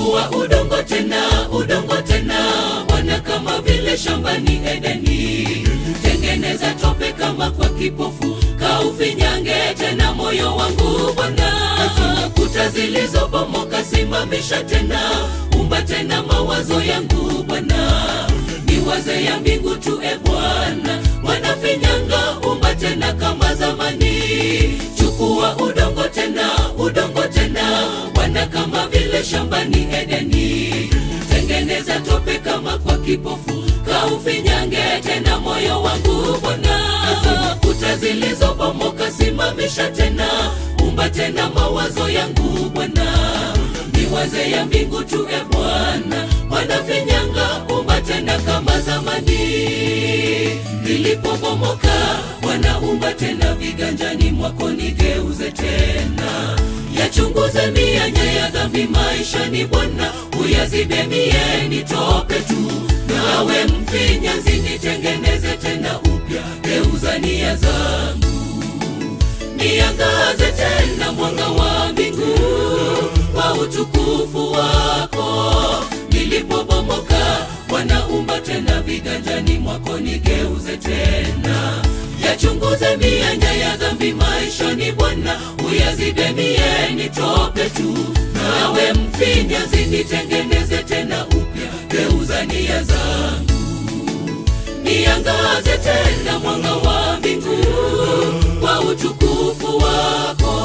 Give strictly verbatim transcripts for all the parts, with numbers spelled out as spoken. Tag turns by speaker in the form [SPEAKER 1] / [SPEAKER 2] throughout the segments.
[SPEAKER 1] Chukua udongo tena, udongo tena Bwana, kama vile shambani Edeni. Tengeneza tope kama kwa kipofu, kaufinyange tena moyo wangu Bwana. Kuta zilizobomoka simamisha tena, umba tena mawazo yangu Bwana. Niwaze ya mbingu tu e Bwana, wanafinyanga umba tena kama zamani. Chukua udongo tena, udongo tena Bwana, kama vile shambani Edeni. Tengeneza tope kama kwa kipofu, kaufinyange tena moyo wangu Bwana. Kuta zilizobomoka simamisha tena, umba tena mawazo yangu Bwana. Niwaze ya mbingu tu e Bwana, wanafinyanga umba tena kama zamani. Nilipobomoka Bwana, umba tena viganjani mwako, nigeuze tena. Yachunguze mianya ya dhambi maishani Bwana, uyazibe mieni tope tu. Nawe mfinyanzi nitengeneze tena upya, geuza nia zangu. Niangaze tena mwanga wa mbingu kwa utukufu wako. Nilipobomoka Bwana, umba tena viganjani mwako, nigeuze tena. Yachunguze mianya ya dhambi maishani Bwana, uyazibe mieni tope tu. Nawe mfinyanzi nitengeneze tena upya, geuza nia zangu. Niangaze tena mwanga wa mbingu kwa utukufu wako.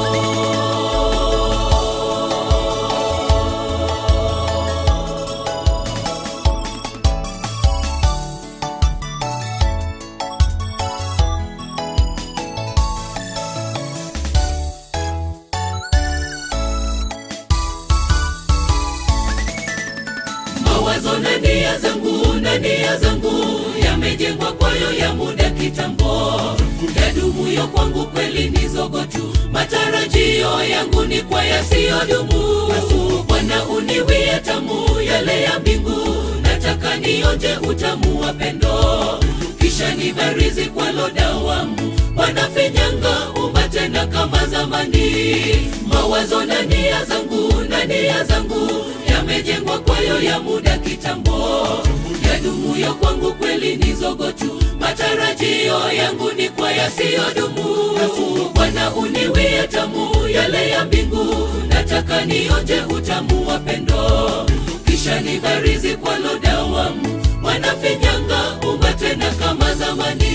[SPEAKER 1] Mawazo na nia zangu, na nia zangu yamejengwa kwayo ya muda kitambo. Yadumuyo kwangu kweli ni zogo tu, matarajio yangu ni kwa yasiyodumu. Bwana uniwie tamu yale ya mbingu, nataka nionje utamu wa pendo. Kisha nibarizi kwa lodawamu, wanafinyanga umba tena kama zamani. Mawazo na nia zangu, na nia zangu yamejengwa kwayo ya muda kitambo. Yadumuyo kwangu kweli ni zogo tu, matarajio yangu ni kwa yasiyodumu. Bwana uniwie tamu yale ya mbingu, nataka nionje utamu wa pendo. Kisha nibarizi kwa lodawamu, wanafinyanga umba tena kama zamani.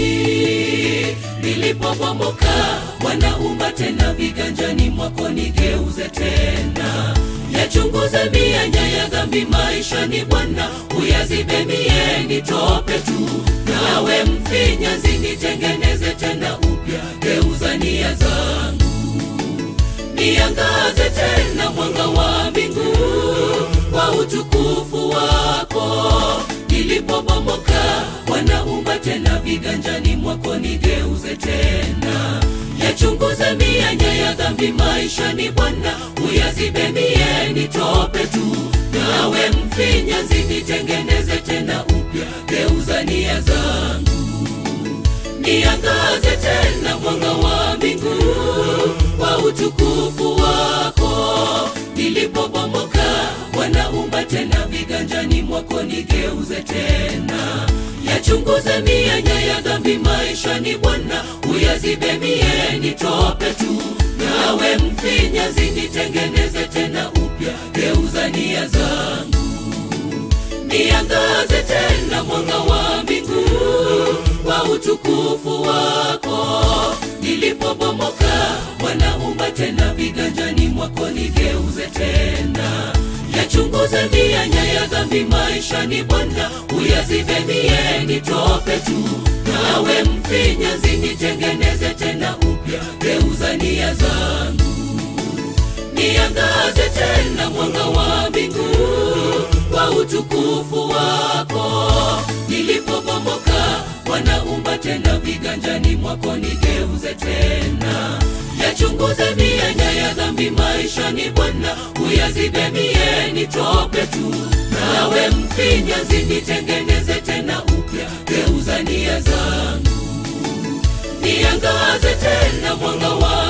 [SPEAKER 1] Nilipobomoka Bwana, umba tena viganjani mwako, nigeuze tena. Yachunguze mianya ya dhambi maishani Bwana, uyazibe mieni tope tu. Nawe mfinyanzi nitengeneze tena upya, geuza nia zangu. Niangaze tena mwanga wa mbingu kwa utukufu wako. Nilipobomoka Bwana, umba tena viganjani mwako, nigeuze tena. Yachunguze mianya ya dhambi maishani Bwana, uyazibe mieni tope tu. Nawe mfinyanzi nitengeneze tena upya, geuza nia zangu. Niangaze tena mwanga wa mbingu kwa utukufu wako. Nilipobomoka Bwana, umba tena viganjani mwako, nigeuze tena. Yachunguze mianya ya dhambi maishani Bwana, uyazibe mieni tope tu. Nawe mfinyanzi nitengeneze tena upya, geuza nia zangu. Niangaze tena mwanga wa mbingu kwa utukufu wako. Nilipobomoka Bwana, umba tena viganjani mwako, nigeuze tena. Yachunguze mianya ya dhambi maishani Bwana, uyazibe mieni tope tu. Nawe mfinyanzi nitengeneze tena upya, geuza nia zangu. Niangaze tena mwanga wa mbingu kwa utukufu wako. Nilipobomoka Bwana, umba tena viganjani mwako, nigeuze tena. Yachunguze mianya ya dhambi maishani Bwana, uyazibe mieni tope tu. Nawe mfinyanzi nitengeneze tena upya, geuza nia zangu. Niangaze tena mwanga wa